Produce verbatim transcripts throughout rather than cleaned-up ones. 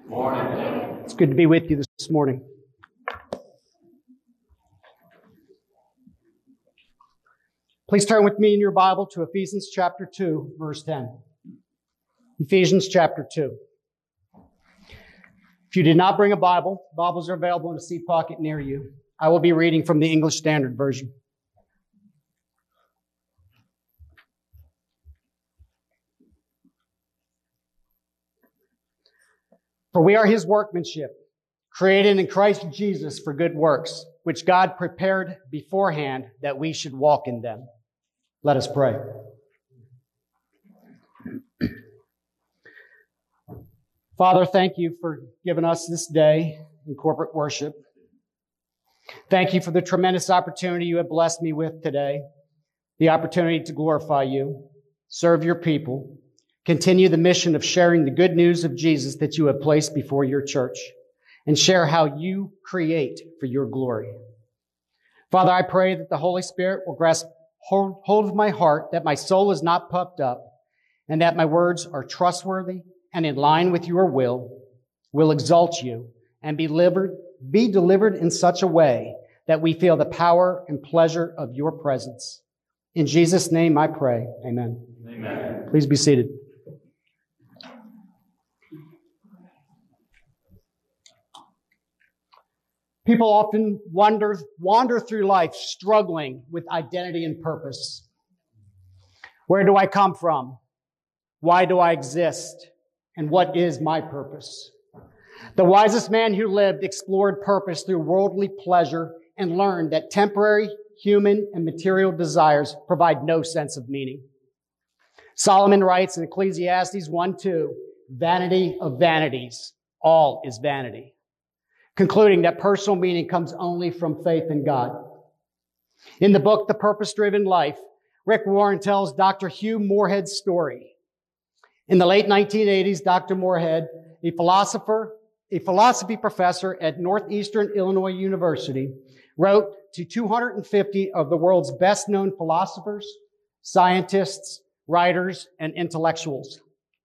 Morning. It's good to be with you this morning. Please turn with me in your Bible to Ephesians chapter two, verse ten. Ephesians chapter two. If you did not bring a Bible, Bibles are available in a seat pocket near you. I will be reading from the English Standard Version. For we are his workmanship, created in Christ Jesus for good works, which God prepared beforehand that we should walk in them. Let us pray. Father, thank you for giving us this day in corporate worship. Thank you for the tremendous opportunity you have blessed me with today, the opportunity to glorify you, serve your people, continue the mission of sharing the good news of Jesus that you have placed before your church, and share how you create for your glory. Father, I pray that the Holy Spirit will grasp hold of my heart, that my soul is not puffed up, and that my words are trustworthy and in line with your will, will exalt you, and be delivered, be delivered in such a way that we feel the power and pleasure of your presence. In Jesus' name I pray. Amen. Amen. Please be seated. People often wander, wander through life struggling with identity and purpose. Where do I come from? Why do I exist? And what is my purpose? The wisest man who lived explored purpose through worldly pleasure and learned that temporary human and material desires provide no sense of meaning. Solomon writes in Ecclesiastes one two, vanity of vanities, all is vanity, concluding that personal meaning comes only from faith in God. In the book, The Purpose-Driven Life, Rick Warren tells Doctor Hugh Moorhead's story. In the late nineteen eighties, Doctor Moorhead, a philosopher, a philosophy professor at Northeastern Illinois University, wrote to two hundred fifty of the world's best-known philosophers, scientists, writers, and intellectuals.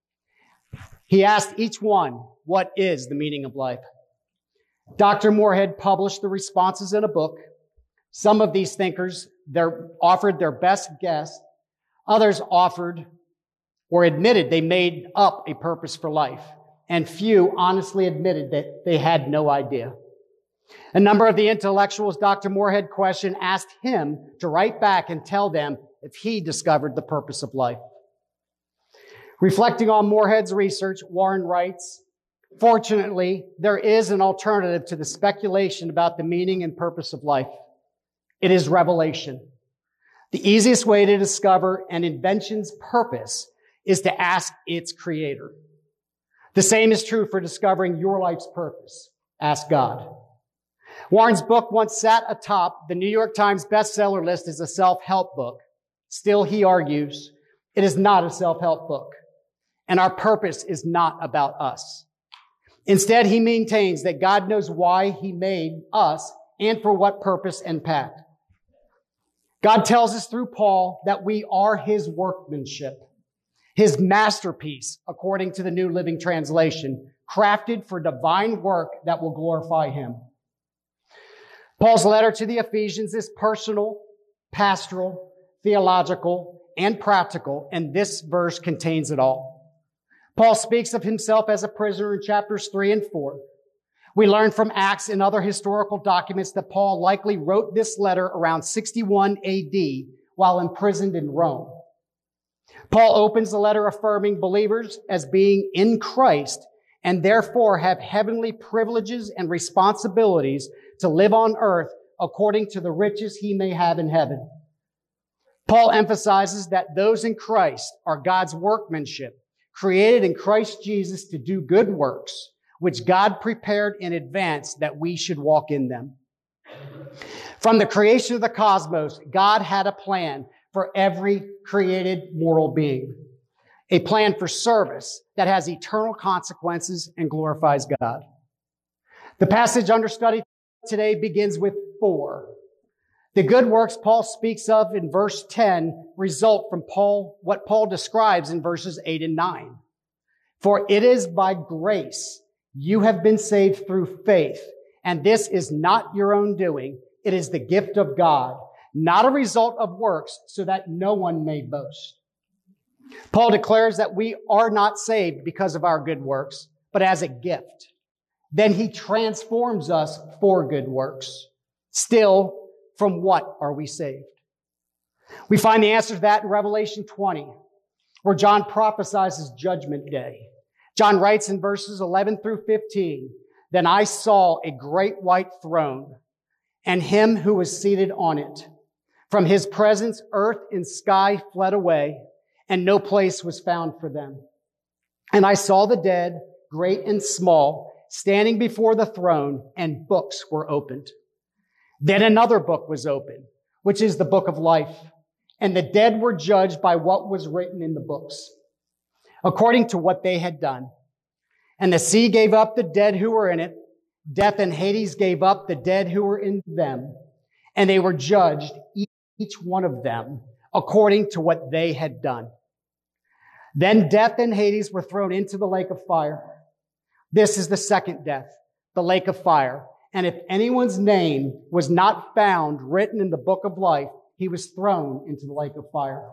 He asked each one, what is the meaning of life? Doctor Moorhead published the responses in a book. Some of these thinkers their, offered their best guess. Others offered or admitted they made up a purpose for life. And few honestly admitted that they had no idea. A number of the intellectuals Doctor Moorhead questioned asked him to write back and tell them if he discovered the purpose of life. Reflecting on Moorhead's research, Warren writes, fortunately, there is an alternative to the speculation about the meaning and purpose of life. It is revelation. The easiest way to discover an invention's purpose is to ask its creator. The same is true for discovering your life's purpose. Ask God. Warren's book once sat atop the New York Times bestseller list as a self-help book. Still, he argues, it is not a self-help book, and our purpose is not about us. Instead, he maintains that God knows why he made us and for what purpose and path. God tells us through Paul that we are his workmanship, his masterpiece, according to the New Living Translation, crafted for divine work that will glorify him. Paul's letter to the Ephesians is personal, pastoral, theological, and practical, and this verse contains it all. Paul speaks of himself as a prisoner in chapters three and four. We learn from Acts and other historical documents that Paul likely wrote this letter around sixty-one A D while imprisoned in Rome. Paul opens the letter affirming believers as being in Christ and therefore have heavenly privileges and responsibilities to live on earth according to the riches he may have in heaven. Paul emphasizes that those in Christ are God's workmanship, created in Christ Jesus to do good works, which God prepared in advance that we should walk in them. From the creation of the cosmos, God had a plan for every created mortal being, a plan for service that has eternal consequences and glorifies God. The passage under study today begins with for. The good works Paul speaks of in verse ten result from Paul, what Paul describes in verses eight and nine. For it is by grace You have been saved through faith, and this is not your own doing. It is the gift of God, not a result of works, so that no one may boast. Paul declares that we are not saved because of our good works, but as a gift. Then he transforms us for good works. Still, from what are we saved? We find the answer to that in Revelation twenty, where John prophesies his judgment day. John writes in verses eleven through fifteen, "Then I saw a great white throne, and him who was seated on it. From his presence, earth and sky fled away, and no place was found for them. And I saw the dead, great and small, standing before the throne, and books were opened. Then another book was opened, which is the book of life. And the dead were judged by what was written in the books, according to what they had done. And the sea gave up the dead who were in it. Death and Hades gave up the dead who were in them. And they were judged, each one of them, according to what they had done. Then death and Hades were thrown into the lake of fire. This is the second death, the lake of fire. And if anyone's name was not found written in the book of life, he was thrown into the lake of fire."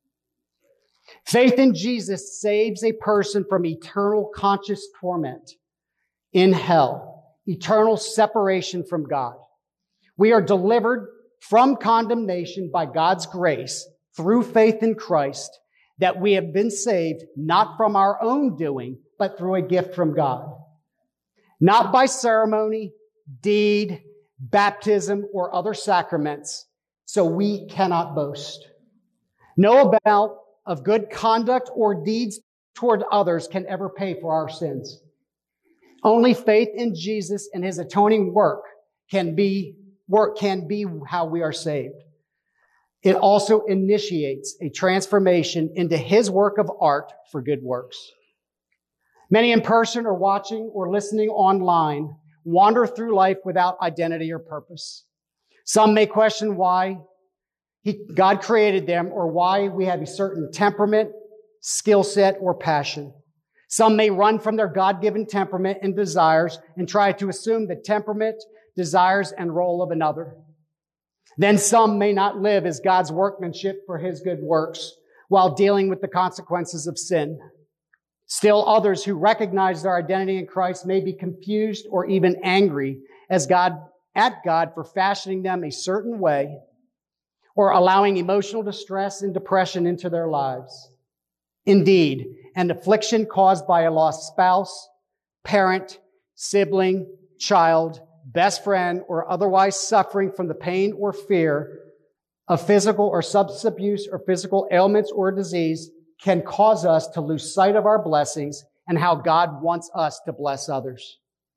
Faith in Jesus saves a person from eternal conscious torment in hell, eternal separation from God. We are delivered from condemnation by God's grace through faith in Christ, that we have been saved not from our own doing, but through a gift from God. Not by ceremony, deed, baptism, or other sacraments, so we cannot boast. No amount of good conduct or deeds toward others can ever pay for our sins. Only faith in Jesus and his atoning work can be, work can be how we are saved. It also initiates a transformation into his work of art for good works. Many in person or watching or listening online wander through life without identity or purpose. Some may question why he, God created them or why we have a certain temperament, skill set, or passion. Some may run from their God-given temperament and desires and try to assume the temperament, desires, and role of another. Then some may not live as God's workmanship for his good works while dealing with the consequences of sin. Still others who recognize their identity in Christ may be confused or even angry as God, at God for fashioning them a certain way or allowing emotional distress and depression into their lives. Indeed, an affliction caused by a lost spouse, parent, sibling, child, best friend, or otherwise suffering from the pain or fear of physical or substance abuse or physical ailments or disease can cause us to lose sight of our blessings and how God wants us to bless others.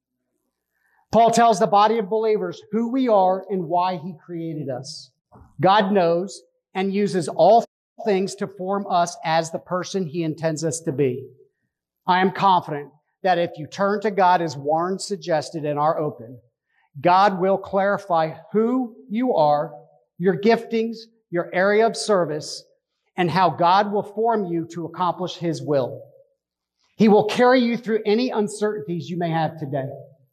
Paul tells the body of believers who we are and why he created us. God knows and uses all things to form us as the person he intends us to be. I am confident that if you turn to God as Warren suggested and are open, God will clarify who you are, your giftings, your area of service, and how God will form you to accomplish his will. He will carry you through any uncertainties you may have today.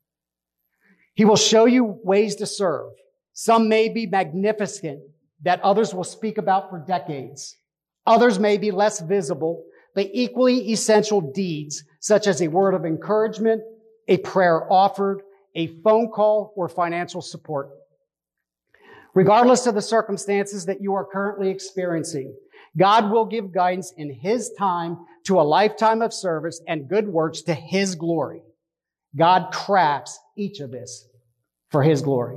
He will show you ways to serve. Some may be magnificent that others will speak about for decades. Others may be less visible, but equally essential deeds, such as a word of encouragement, a prayer offered, a phone call, or financial support. Regardless of the circumstances that you are currently experiencing, God will give guidance in his time to a lifetime of service and good works to his glory. God crafts each of us for his glory.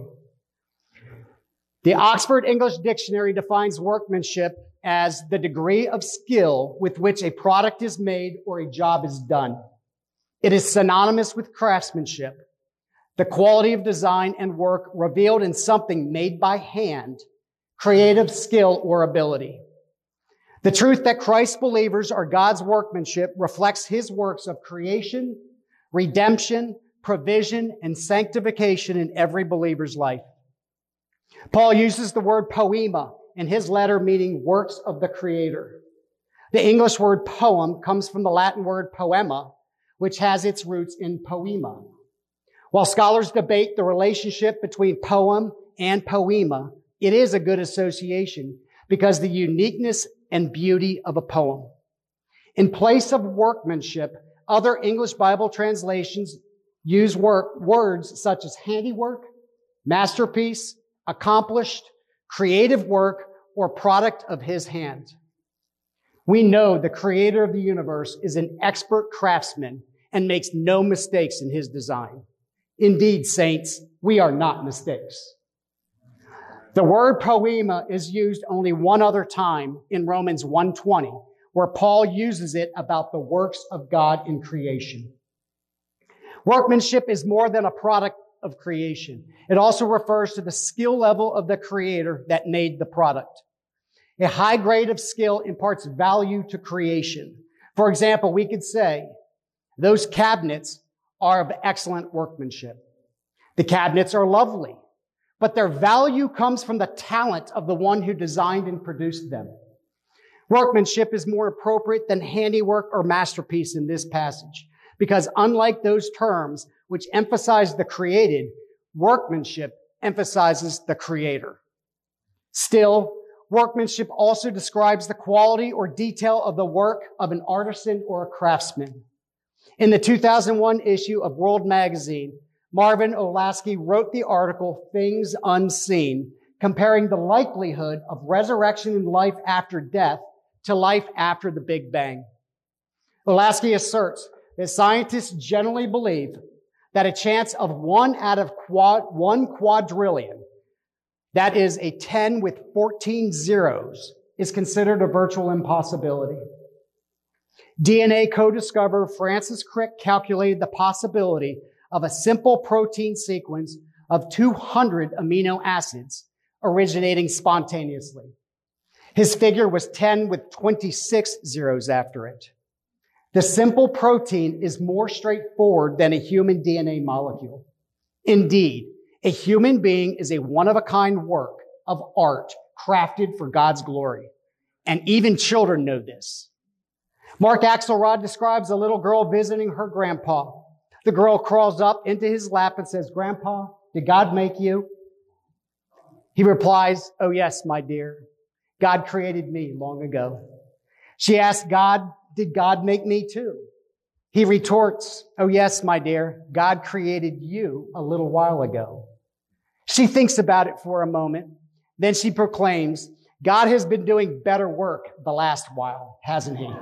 The Oxford English Dictionary defines workmanship as the degree of skill with which a product is made or a job is done. It is synonymous with craftsmanship, the quality of design and work revealed in something made by hand, creative skill or ability. The truth that Christ's believers are God's workmanship reflects his works of creation, redemption, provision, and sanctification in every believer's life. Paul uses the word poema in his letter, meaning works of the Creator. The English word poem comes from the Latin word poema, which has its roots in poema. While scholars debate the relationship between poem and poema, it is a good association because the uniqueness and beauty of a poem. In place of workmanship, other English Bible translations use work, words such as handiwork, masterpiece, accomplished, creative work, or product of his hand. We know the creator of the universe is an expert craftsman and makes no mistakes in his design. Indeed, saints, we are not mistakes. The word poema is used only one other time in Romans one twenty, where Paul uses it about the works of God in creation. Workmanship is more than a product of creation. It also refers to the skill level of the creator that made the product. A high grade of skill imparts value to creation. For example, we could say, those cabinets are of excellent workmanship. The cabinets are lovely, but their value comes from the talent of the one who designed and produced them. Workmanship is more appropriate than handiwork or masterpiece in this passage, because unlike those terms which emphasize the created, workmanship emphasizes the creator. Still, workmanship also describes the quality or detail of the work of an artisan or a craftsman. In the two thousand one issue of World Magazine, Marvin Olasky wrote the article Things Unseen, comparing the likelihood of resurrection and life after death to life after the Big Bang. Olasky asserts that scientists generally believe that a chance of one out of quad, one quadrillion, that is a ten with fourteen zeros, is considered a virtual impossibility. D N A co-discoverer Francis Crick calculated the possibility of a simple protein sequence of two hundred amino acids originating spontaneously. His figure was ten with twenty-six zeros after it. The simple protein is more straightforward than a human D N A molecule. Indeed, a human being is a one-of-a-kind work of art crafted for God's glory. And even children know this. Mark Axelrod describes a little girl visiting her grandpa. The girl crawls up into his lap and says, "Grandpa, did God make you?" He replies, "Oh yes, my dear. God created me long ago." She asks, "God, did God make me too?" He retorts, "Oh yes, my dear. God created you a little while ago." She thinks about it for a moment. Then she proclaims, "God has been doing better work the last while, hasn't he?"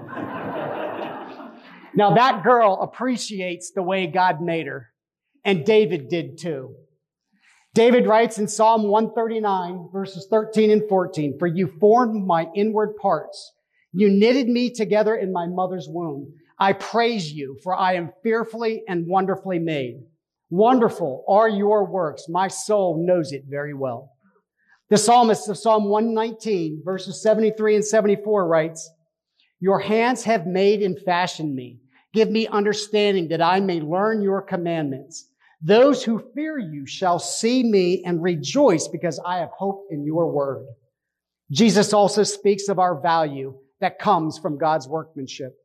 Now that girl appreciates the way God made her, and David did too. David writes in Psalm one thirty-nine, verses thirteen and fourteen, "For you formed my inward parts. You knitted me together in my mother's womb. I praise you, for I am fearfully and wonderfully made. Wonderful are your works. My soul knows it very well." The psalmist of Psalm one nineteen, verses seventy-three and seventy-four writes, "Your hands have made and fashioned me. Give me understanding that I may learn your commandments. Those who fear you shall see me and rejoice because I have hope in your word." Jesus also speaks of our value that comes from God's workmanship.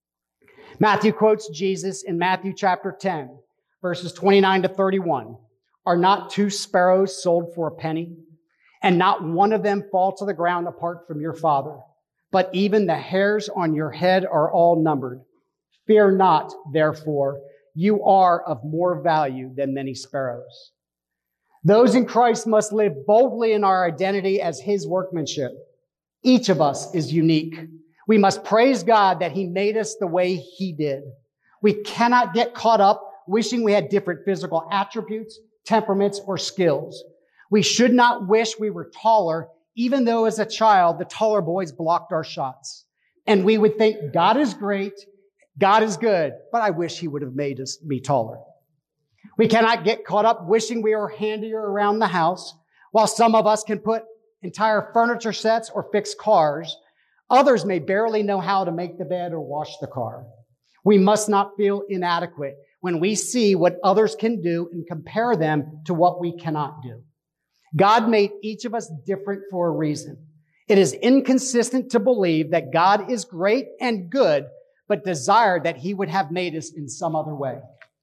Matthew quotes Jesus in Matthew chapter ten, verses twenty-nine to thirty-one. "Are not two sparrows sold for a penny? And not one of them fall to the ground apart from your Father. But even the hairs on your head are all numbered. Fear not, therefore, you are of more value than many sparrows." Those in Christ must live boldly in our identity as his workmanship. Each of us is unique. We must praise God that he made us the way he did. We cannot get caught up wishing we had different physical attributes, temperaments, or skills. We should not wish we were taller, even though as a child, the taller boys blocked our shots. And we would think, God is great, God is good, but I wish he would have made us me taller. We cannot get caught up wishing we were handier around the house. While some of us can put entire furniture sets or fix cars, others may barely know how to make the bed or wash the car. We must not feel inadequate when we see what others can do and compare them to what we cannot do. God made each of us different for a reason. It is inconsistent to believe that God is great and good, but desired that he would have made us in some other way.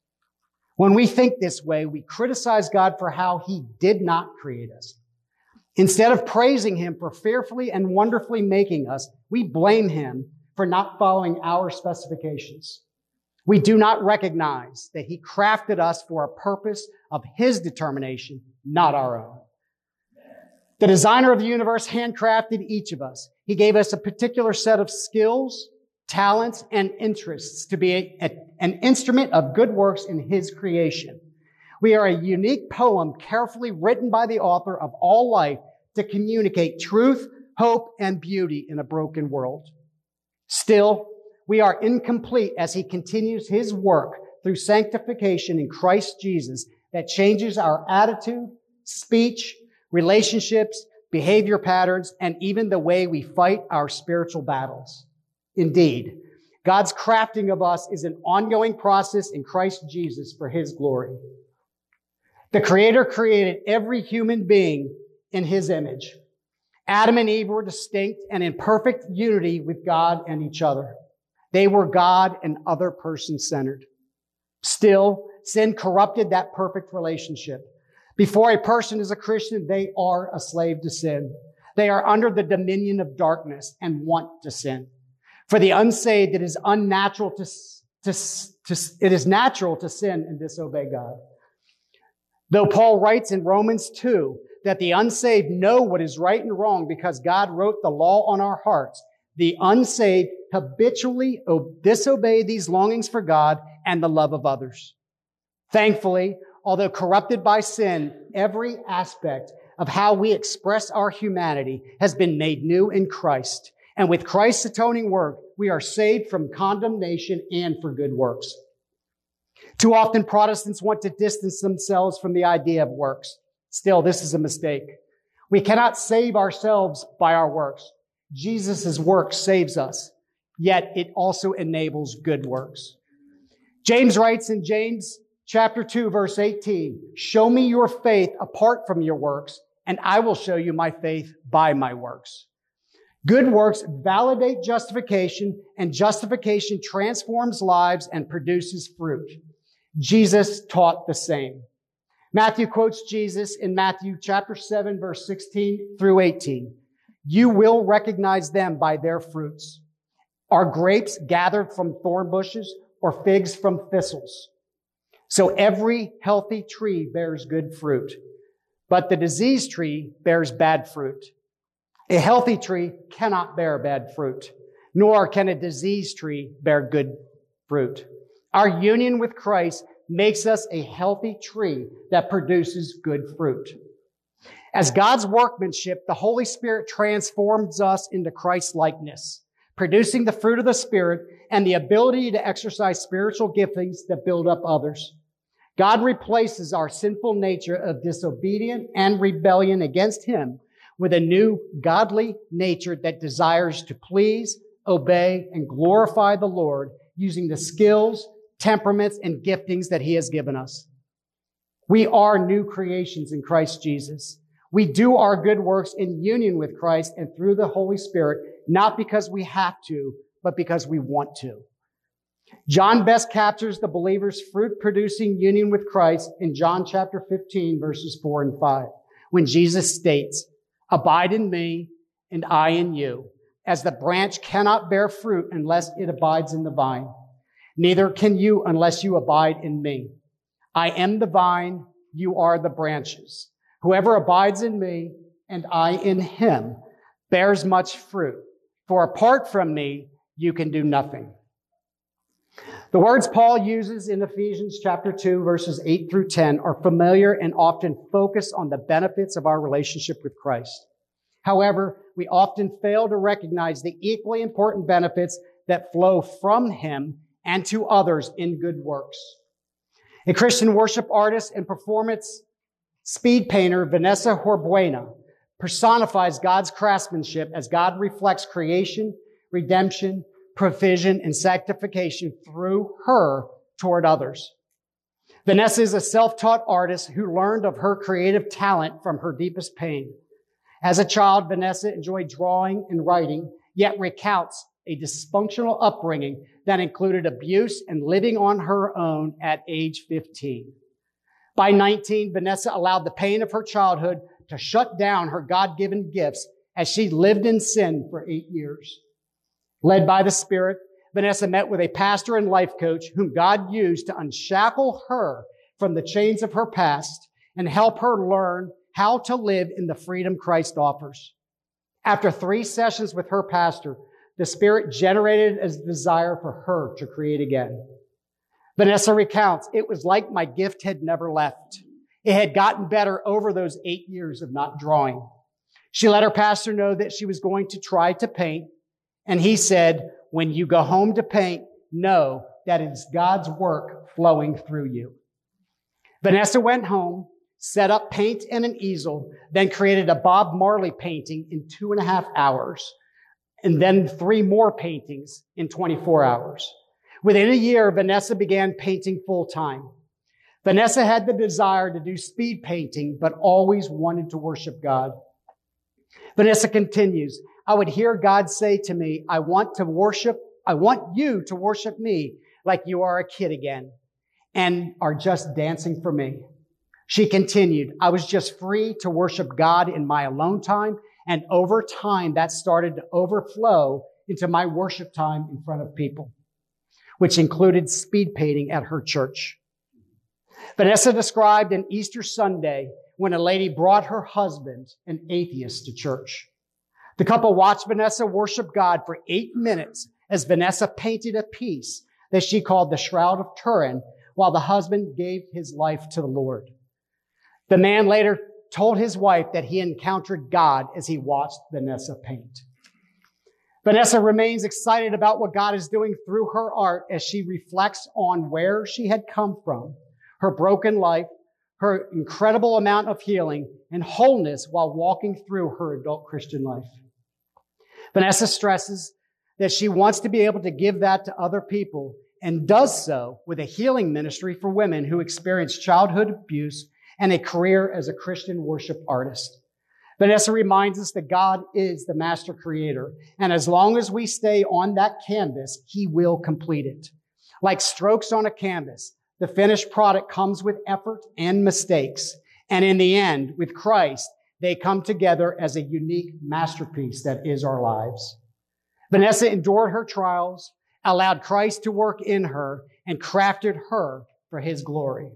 When we think this way, we criticize God for how he did not create us. Instead of praising him for fearfully and wonderfully making us, we blame him for not following our specifications. We do not recognize that he crafted us for a purpose of his determination, not our own. The designer of the universe handcrafted each of us. He gave us a particular set of skills, talents, and interests to be a, a, an instrument of good works in his creation. We are a unique poem carefully written by the author of all life to communicate truth, hope, and beauty in a broken world. Still, we are incomplete as he continues his work through sanctification in Christ Jesus that changes our attitude, speech, relationships, behavior patterns, and even the way we fight our spiritual battles. Indeed, God's crafting of us is an ongoing process in Christ Jesus for his glory. The Creator created every human being in his image. Adam and Eve were distinct and in perfect unity with God and each other. They were God and other person-centered. Still, sin corrupted that perfect relationship. Before a person is a Christian, they are a slave to sin. They are under the dominion of darkness and want to sin. For the unsaved, it is unnatural to, to, to, it is natural to sin and disobey God. Though Paul writes in Romans two that the unsaved know what is right and wrong because God wrote the law on our hearts, the unsaved habitually disobey these longings for God and the love of others. Thankfully, although corrupted by sin, every aspect of how we express our humanity has been made new in Christ. And with Christ's atoning work, we are saved from condemnation and for good works. Too often, Protestants want to distance themselves from the idea of works. Still, this is a mistake. We cannot save ourselves by our works. Jesus' work saves us, yet it also enables good works. James writes in James chapter two, verse eighteen, "Show me your faith apart from your works, and I will show you my faith by my works." Good works validate justification, and justification transforms lives and produces fruit. Jesus taught the same. Matthew quotes Jesus in Matthew chapter seven, verse sixteen through eighteen. "You will recognize them by their fruits. Are grapes gathered from thorn bushes or figs from thistles? So every healthy tree bears good fruit, but the diseased tree bears bad fruit. A healthy tree cannot bear bad fruit, nor can a diseased tree bear good fruit. Our union with Christ makes us a healthy tree that produces good fruit. As God's workmanship, the Holy Spirit transforms us into Christ's likeness, producing the fruit of the Spirit and the ability to exercise spiritual giftings that build up others. God replaces our sinful nature of disobedience and rebellion against Him with a new godly nature that desires to please, obey, and glorify the Lord using the skills, temperaments, and giftings that He has given us. We are new creations in Christ Jesus. We do our good works in union with Christ and through the Holy Spirit, not because we have to, but because we want to. John best captures the believer's fruit-producing union with Christ in John chapter fifteen, verses four and five, when Jesus states, "Abide in me, and I in you, as the branch cannot bear fruit unless it abides in the vine. Neither can you unless you abide in me. I am the vine, you are the branches. Whoever abides in me, and I in him, bears much fruit. For apart from me, you can do nothing." The words Paul uses in Ephesians chapter two, verses eight through ten are familiar and often focus on the benefits of our relationship with Christ. However, we often fail to recognize the equally important benefits that flow from Him and to others in good works. A Christian worship artist and performance speed painter, Vanessa Horbuena, personifies God's craftsmanship as God reflects creation, redemption, provision, and sanctification through her toward others. Vanessa is a self-taught artist who learned of her creative talent from her deepest pain. As a child, Vanessa enjoyed drawing and writing, yet recounts a dysfunctional upbringing that included abuse and living on her own at age fifteen. By nineteen, Vanessa allowed the pain of her childhood to shut down her God-given gifts as she lived in sin for eight years. Led by the Spirit, Vanessa met with a pastor and life coach whom God used to unshackle her from the chains of her past and help her learn how to live in the freedom Christ offers. After three sessions with her pastor, the Spirit generated a desire for her to create again. Vanessa recounts, "It was like my gift had never left. It had gotten better over those eight years of not drawing. She let her pastor know that she was going to try to paint, and he said, 'When you go home to paint, know that it's God's work flowing through you.'" Vanessa went home, set up paint and an easel, then created a Bob Marley painting in two and a half hours, and then three more paintings in twenty-four hours. Within a year, Vanessa began painting full-time. Vanessa had the desire to do speed painting, but always wanted to worship God. Vanessa continues, "I would hear God say to me, 'I want to worship, I want you to worship me like you are a kid again and are just dancing for me.'" She continued, "I was just free to worship God in my alone time, and over time that started to overflow into my worship time in front of people, which included speed painting at her church." Vanessa described an Easter Sunday when a lady brought her husband, an atheist, to church. The couple watched Vanessa worship God for eight minutes as Vanessa painted a piece that she called the Shroud of Turin while the husband gave his life to the Lord. The man later told his wife that he encountered God as he watched Vanessa paint. Vanessa remains excited about what God is doing through her art as she reflects on where she had come from, her broken life, her incredible amount of healing and wholeness while walking through her adult Christian life. Vanessa stresses that she wants to be able to give that to other people and does so with a healing ministry for women who experience childhood abuse and a career as a Christian worship artist. Vanessa reminds us that God is the master creator, and as long as we stay on that canvas, he will complete it. Like strokes on a canvas, the finished product comes with effort and mistakes, and in the end, with Christ, they come together as a unique masterpiece that is our lives. Vanessa endured her trials, allowed Christ to work in her, and crafted her for his glory.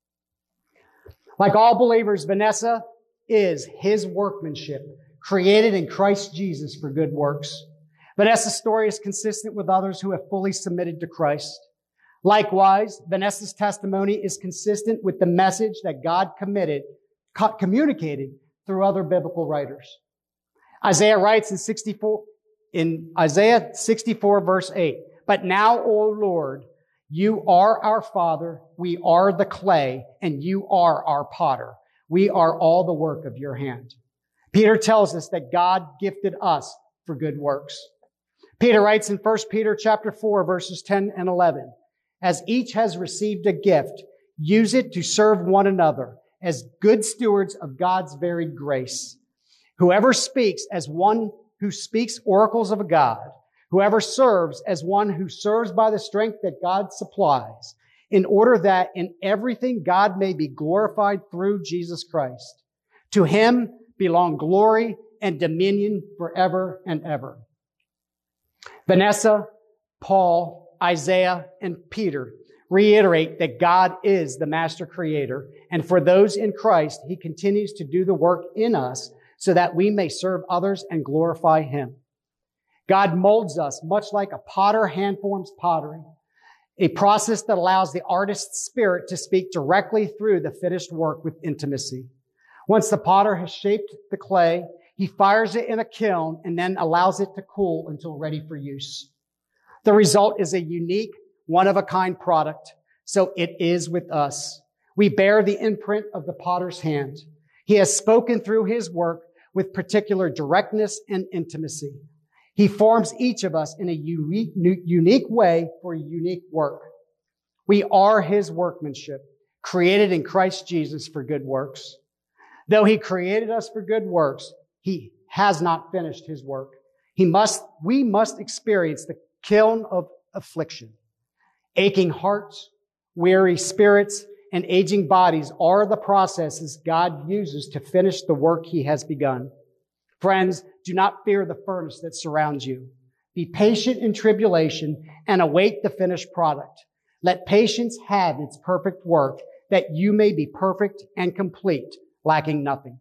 Like all believers, Vanessa is his workmanship, created in Christ Jesus for good works. Vanessa's story is consistent with others who have fully submitted to Christ. Likewise, Vanessa's testimony is consistent with the message that God committed, co- communicated through other biblical writers. Isaiah writes in sixty-four, in Isaiah sixty-four, verse eight, "But now, O Lord, you are our Father, we are the clay, and you are our potter. We are all the work of your hand." Peter tells us that God gifted us for good works. Peter writes in First Peter chapter four, verses ten and eleven, "As each has received a gift, use it to serve one another as good stewards of God's varied grace. Whoever speaks as one who speaks oracles of God, whoever serves as one who serves by the strength that God supplies, in order that in everything God may be glorified through Jesus Christ. To him belong glory and dominion forever and ever." Vanessa, Paul, Isaiah, and Peter reiterate that God is the master creator, and for those in Christ, he continues to do the work in us so that we may serve others and glorify him. God molds us much like a potter hand forms pottery, a process that allows the artist's spirit to speak directly through the finished work with intimacy. Once the potter has shaped the clay, he fires it in a kiln and then allows it to cool until ready for use. The result is a unique, one-of-a-kind product. So it is with us. We bear the imprint of the potter's hand. He has spoken through his work with particular directness and intimacy. He forms each of us in a unique, unique way for unique work. We are his workmanship, created in Christ Jesus for good works. Though he created us for good works, he has not finished his work. He must, we must experience the kiln of affliction. Aching hearts, weary spirits, and aging bodies are the processes God uses to finish the work he has begun. Friends, do not fear the furnace that surrounds you. Be patient in tribulation and await the finished product. Let patience have its perfect work, that you may be perfect and complete, lacking nothing.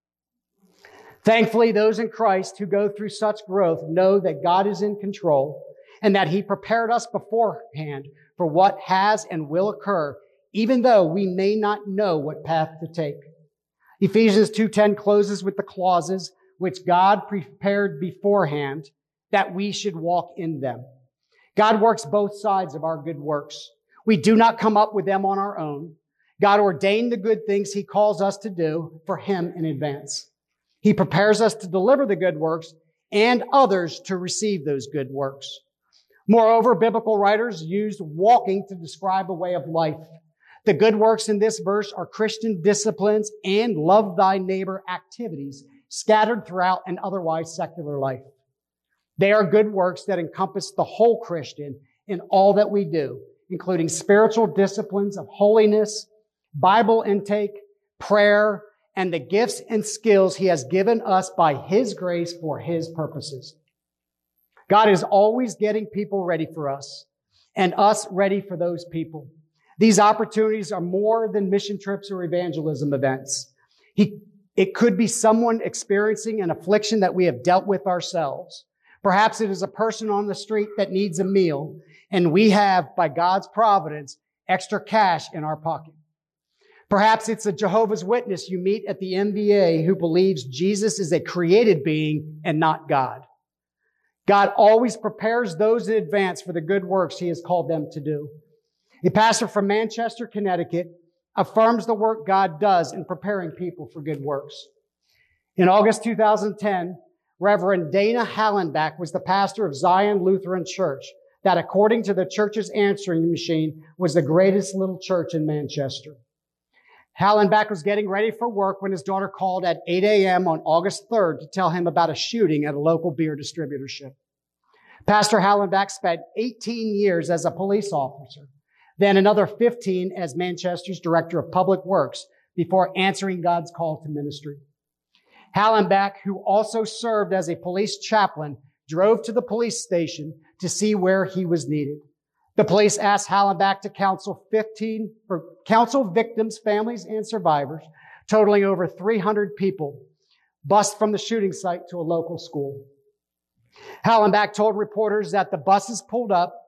Thankfully, those in Christ who go through such growth know that God is in control and that he prepared us beforehand for what has and will occur, even though we may not know what path to take. Ephesians two ten closes with the clauses which God prepared beforehand that we should walk in them. God works both sides of our good works. We do not come up with them on our own. God ordained the good things he calls us to do for him in advance. He prepares us to deliver the good works and others to receive those good works. Moreover, biblical writers used walking to describe a way of life. The good works in this verse are Christian disciplines and love thy neighbor activities scattered throughout an otherwise secular life. They are good works that encompass the whole Christian in all that we do, including spiritual disciplines of holiness, Bible intake, prayer, and the gifts and skills he has given us by his grace for his purposes. God is always getting people ready for us and us ready for those people. These opportunities are more than mission trips or evangelism events. He, it could be someone experiencing an affliction that we have dealt with ourselves. Perhaps it is a person on the street that needs a meal, and we have, by God's providence, extra cash in our pocket. Perhaps it's a Jehovah's Witness you meet at the M V A who believes Jesus is a created being and not God. God always prepares those in advance for the good works he has called them to do. A pastor from Manchester, Connecticut, affirms the work God does in preparing people for good works. In August two thousand ten, Reverend Dana Hallenbach was the pastor of Zion Lutheran Church, that according to the church's answering machine was the greatest little church in Manchester. Hallenbach was getting ready for work when his daughter called at eight a.m. on August third to tell him about a shooting at a local beer distributorship. Pastor Hallenbach spent eighteen years as a police officer, then another fifteen as Manchester's Director of Public Works before answering God's call to ministry. Hallenbach, who also served as a police chaplain, drove to the police station to see where he was needed. The police asked Hallenbach to counsel fifteen, or counsel victims, families, and survivors, totaling over three hundred people, bused from the shooting site to a local school. Hallenbach told reporters that the buses pulled up.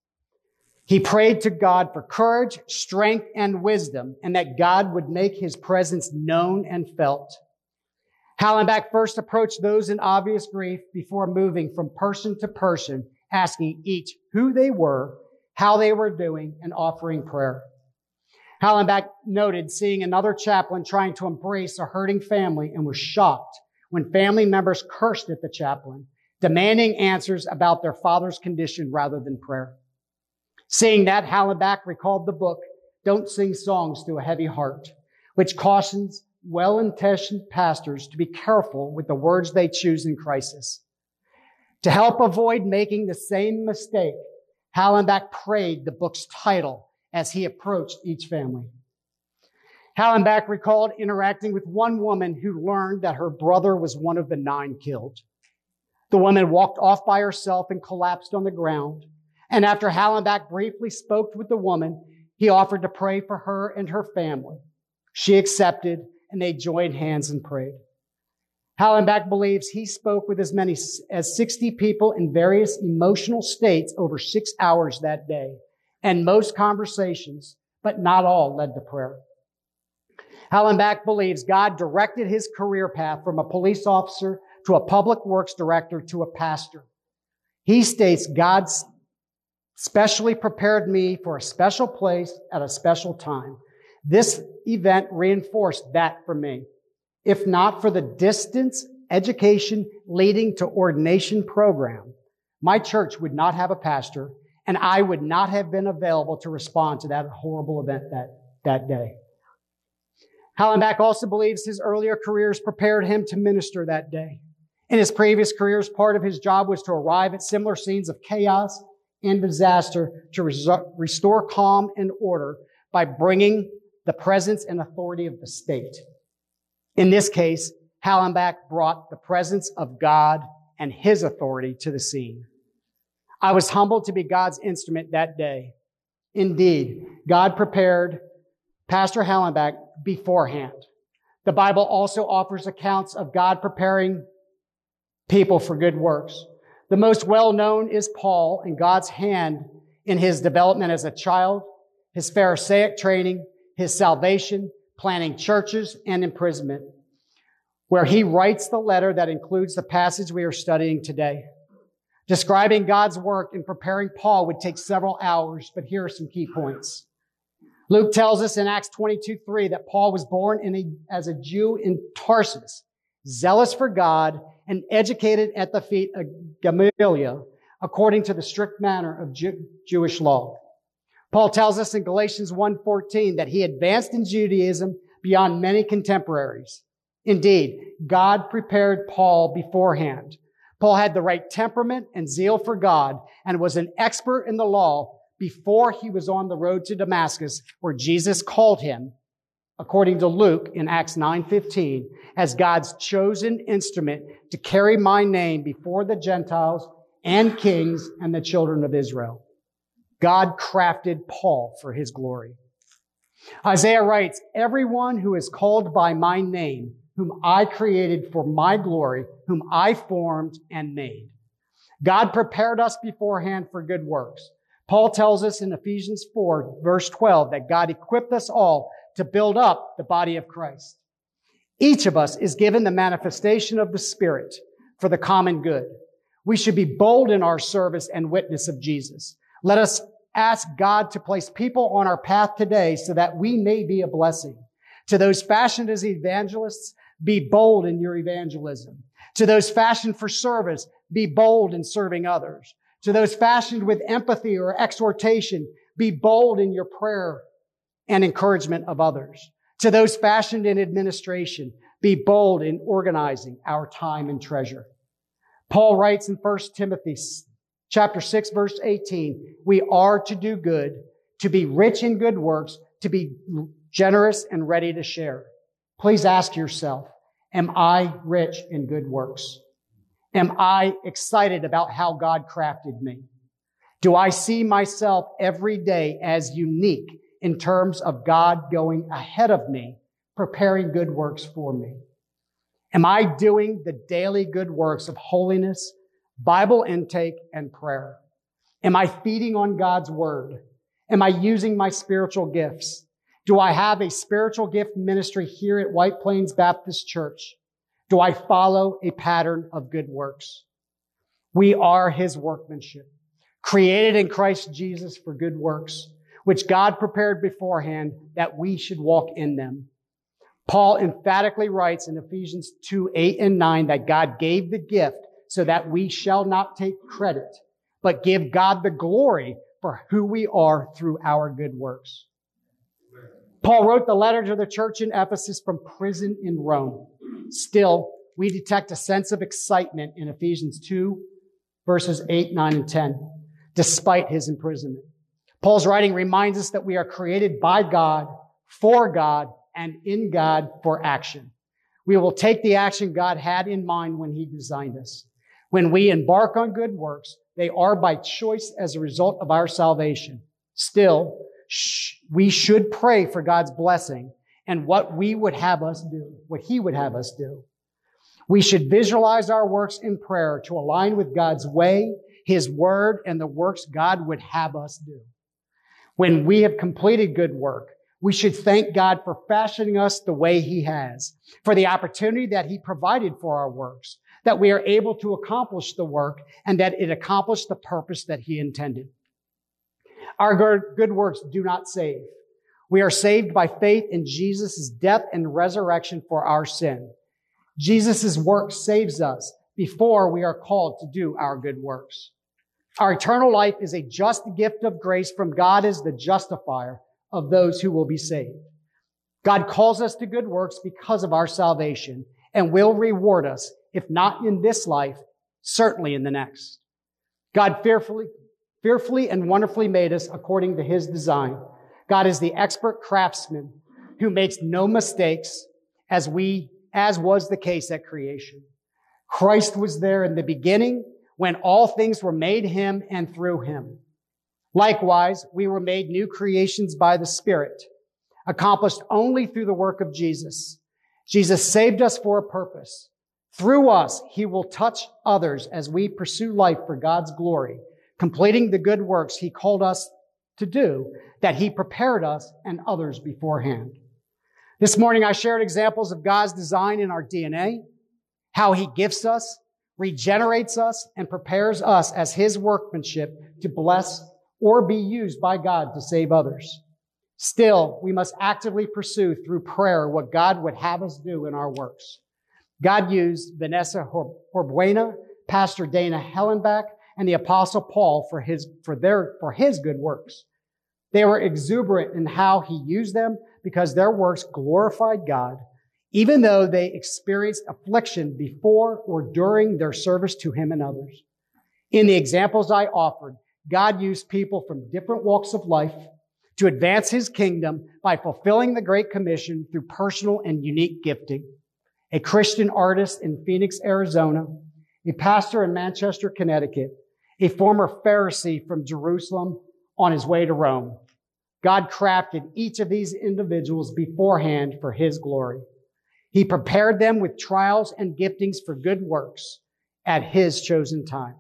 He prayed to God for courage, strength, and wisdom, and that God would make his presence known and felt. Hallenbach first approached those in obvious grief before moving from person to person, asking each who they were, how they were doing, and offering prayer. Hallenbach noted seeing another chaplain trying to embrace a hurting family and was shocked when family members cursed at the chaplain, demanding answers about their father's condition rather than prayer. Seeing that, Hallenbach recalled the book, Don't Sing Songs to a Heavy Heart, which cautions well-intentioned pastors to be careful with the words they choose in crisis. To help avoid making the same mistake, Hallenbach prayed the book's title as he approached each family. Hallenbach recalled interacting with one woman who learned that her brother was one of the nine killed. The woman walked off by herself and collapsed on the ground. And after Hallenbach briefly spoke with the woman, he offered to pray for her and her family. She accepted, and they joined hands and prayed. Hallenbach believes he spoke with as many as sixty people in various emotional states over six hours that day, and most conversations, but not all, led to prayer. Hallenbach believes God directed his career path from a police officer to a public works director to a pastor. He states, God specially prepared me for a special place at a special time. This event reinforced that for me. If not for the distance education leading to ordination program, my church would not have a pastor, and I would not have been available to respond to that horrible event that, that day. Hallenbach also believes his earlier careers prepared him to minister that day. In his previous careers, part of his job was to arrive at similar scenes of chaos and disaster to resor- restore calm and order by bringing the presence and authority of the state. In this case, Hallenbach brought the presence of God and his authority to the scene. I was humbled to be God's instrument that day. Indeed, God prepared Pastor Hallenbach beforehand. The Bible also offers accounts of God preparing people for good works. The most well-known is Paul and God's hand in his development as a child, his Pharisaic training, his salvation, planting churches, and imprisonment, where he writes the letter that includes the passage we are studying today. Describing God's work in preparing Paul would take several hours, but here are some key points. Luke tells us in Acts twenty-two three that Paul was born in a, as a Jew in Tarsus, zealous for God and educated at the feet of Gamaliel, according to the strict manner of Jew, Jewish law. Paul tells us in Galatians one fourteen that he advanced in Judaism beyond many contemporaries. Indeed, God prepared Paul beforehand. Paul had the right temperament and zeal for God and was an expert in the law before he was on the road to Damascus, where Jesus called him, according to Luke in Acts nine fifteen, as God's chosen instrument to carry my name before the Gentiles and kings and the children of Israel. God crafted Paul for his glory. Isaiah writes, everyone who is called by my name, whom I created for my glory, whom I formed and made. God prepared us beforehand for good works. Paul tells us in Ephesians four, verse twelve, that God equipped us all to build up the body of Christ. Each of us is given the manifestation of the Spirit for the common good. We should be bold in our service and witness of Jesus. Let us ask God to place people on our path today so that we may be a blessing. To those fashioned as evangelists, be bold in your evangelism. To those fashioned for service, be bold in serving others. To those fashioned with empathy or exhortation, be bold in your prayer and encouragement of others. To those fashioned in administration, be bold in organizing our time and treasure. Paul writes in First Timothy chapter six, verse eighteen, we are to do good, to be rich in good works, to be generous and ready to share. Please ask yourself, am I rich in good works? Am I excited about how God crafted me? Do I see myself every day as unique in terms of God going ahead of me, preparing good works for me? Am I doing the daily good works of holiness, Bible intake, and prayer? Am I feeding on God's word? Am I using my spiritual gifts? Do I have a spiritual gift ministry here at White Plains Baptist Church? Do I follow a pattern of good works? We are his workmanship, created in Christ Jesus for good works, which God prepared beforehand that we should walk in them. Paul emphatically writes in Ephesians two, eight and nine that God gave the gift so that we shall not take credit, but give God the glory for who we are through our good works. Paul wrote the letter to the church in Ephesus from prison in Rome. Still, we detect a sense of excitement in Ephesians two, verses eight, nine, and ten, despite his imprisonment. Paul's writing reminds us that we are created by God, for God, and in God for action. We will take the action God had in mind when he designed us. When we embark on good works, they are by choice as a result of our salvation. Still, sh- we should pray for God's blessing and what we would have us do, what he would have us do. We should visualize our works in prayer to align with God's way, his word, and the works God would have us do. When we have completed good work, we should thank God for fashioning us the way he has, for the opportunity that he provided for our works, that we are able to accomplish the work and that it accomplished the purpose that he intended. Our good works do not save. We are saved by faith in Jesus' death and resurrection for our sin. Jesus' work saves us before we are called to do our good works. Our eternal life is a just gift of grace from God as the justifier of those who will be saved. God calls us to good works because of our salvation, and will reward us, if not in this life, certainly in the next. God fearfully, fearfully and wonderfully made us according to his design. God is the expert craftsman who makes no mistakes, as we, as was the case at creation. Christ was there in the beginning when all things were made him and through him. Likewise, we were made new creations by the Spirit, accomplished only through the work of Jesus. Jesus saved us for a purpose. Through us, he will touch others as we pursue life for God's glory, completing the good works he called us to do, that he prepared us and others beforehand. This morning, I shared examples of God's design in our D N A, how he gifts us, regenerates us, and prepares us as his workmanship to bless or be used by God to save others. Still, we must actively pursue through prayer what God would have us do in our works. God used Vanessa Horbuena, Pastor Dana Hellenbach, and the Apostle Paul for his, for their, for his good works. They were exuberant in how he used them because their works glorified God, even though they experienced affliction before or during their service to him and others. In the examples I offered, God used people from different walks of life to advance his kingdom by fulfilling the Great Commission through personal and unique gifting. A Christian artist in Phoenix, Arizona, a pastor in Manchester, Connecticut, a former Pharisee from Jerusalem on his way to Rome. God crafted each of these individuals beforehand for his glory. He prepared them with trials and giftings for good works at his chosen time.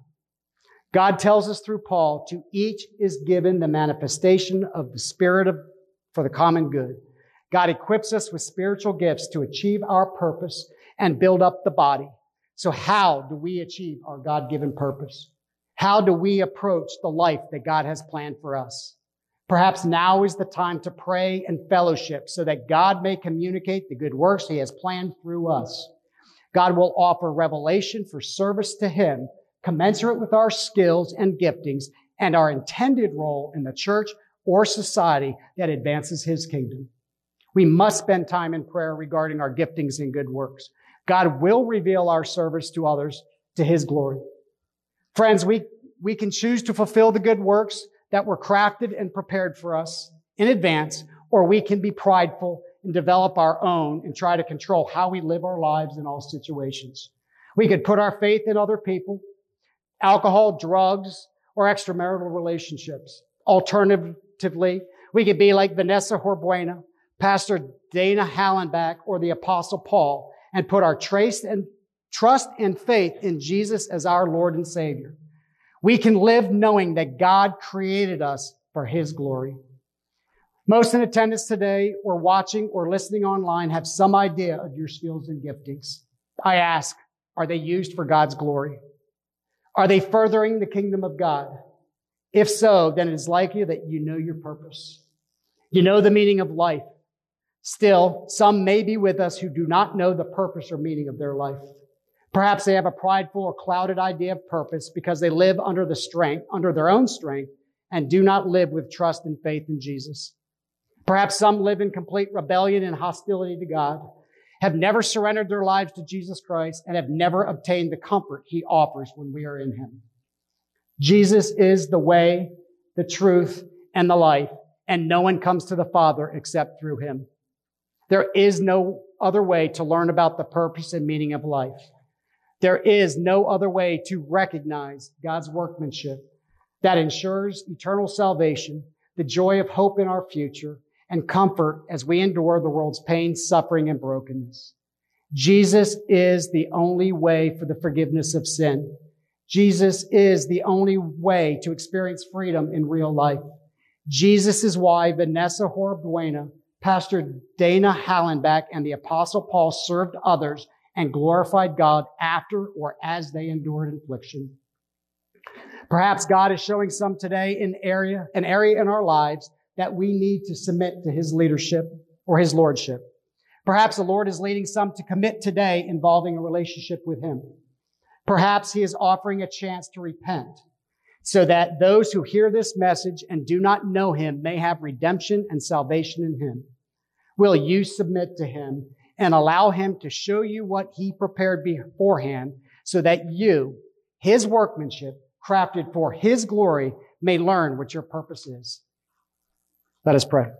God tells us through Paul, to each is given the manifestation of the Spirit of, for the common good. God equips us with spiritual gifts to achieve our purpose and build up the body. So how do we achieve our God-given purpose? How do we approach the life that God has planned for us? Perhaps now is the time to pray and fellowship so that God may communicate the good works he has planned through us. God will offer revelation for service to him, commensurate with our skills and giftings and our intended role in the church or society that advances his kingdom. We must spend time in prayer regarding our giftings and good works. God will reveal our service to others to his glory. Friends, we, we can choose to fulfill the good works that were crafted and prepared for us in advance, or we can be prideful and develop our own and try to control how we live our lives in all situations. We could put our faith in other people, alcohol, drugs, or extramarital relationships. Alternatively, we could be like Vanessa Horbuena, Pastor Dana Hallenbach, or the Apostle Paul, and put our trace and trust and faith in Jesus as our Lord and Savior. We can live knowing that God created us for his glory. Most in attendance today, or watching or listening online, have some idea of your skills and giftings. I ask, are they used for God's glory? Are they furthering the kingdom of God? If so, then it is likely that you know your purpose. You know the meaning of life. Still, some may be with us who do not know the purpose or meaning of their life. Perhaps they have a prideful or clouded idea of purpose because they live under the strength, under their own strength, and do not live with trust and faith in Jesus. Perhaps some live in complete rebellion and hostility to God, have never surrendered their lives to Jesus Christ, and have never obtained the comfort he offers when we are in him. Jesus is the way, the truth, and the life, and no one comes to the Father except through him. There is no other way to learn about the purpose and meaning of life. There is no other way to recognize God's workmanship that ensures eternal salvation, the joy of hope in our future, and comfort as we endure the world's pain, suffering, and brokenness. Jesus is the only way for the forgiveness of sin. Jesus is the only way to experience freedom in real life. Jesus is why Vanessa Horbuena, Pastor Dana Hallenbach, and the Apostle Paul served others and glorified God after or as they endured affliction. Perhaps God is showing some today in area, an area in our lives that we need to submit to his leadership or his lordship. Perhaps the Lord is leading some to commit today involving a relationship with him. Perhaps he is offering a chance to repent so that those who hear this message and do not know him may have redemption and salvation in him. Will you submit to him and allow him to show you what he prepared beforehand so that you, his workmanship, crafted for his glory, may learn what your purpose is. Let us pray.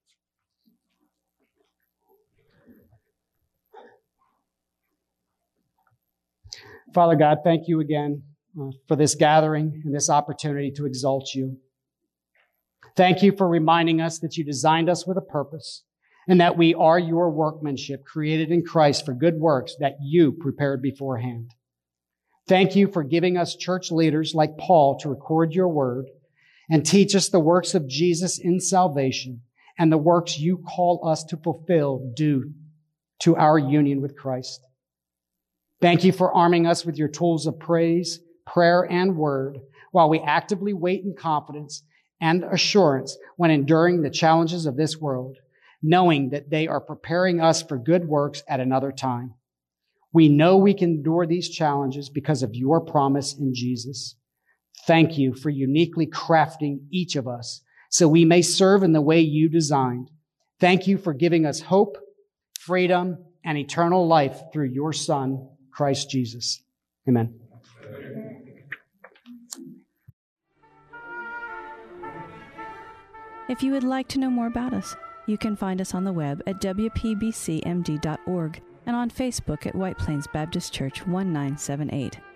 Father God, thank you again uh, for this gathering and this opportunity to exalt you. Thank you for reminding us that you designed us with a purpose and that we are your workmanship created in Christ for good works that you prepared beforehand. Thank you for giving us church leaders like Paul to record your word and teach us the works of Jesus in salvation and the works you call us to fulfill due to our union with Christ. Thank you for arming us with your tools of praise, prayer, and word while we actively wait in confidence and assurance when enduring the challenges of this world, knowing that they are preparing us for good works at another time. We know we can endure these challenges because of your promise in Jesus. Thank you for uniquely crafting each of us so we may serve in the way you designed. Thank you for giving us hope, freedom, and eternal life through your Son, Christ Jesus. Amen. If you would like to know more about us, you can find us on the web at w p b c m d dot org and on Facebook at White Plains Baptist Church one nine seven eight.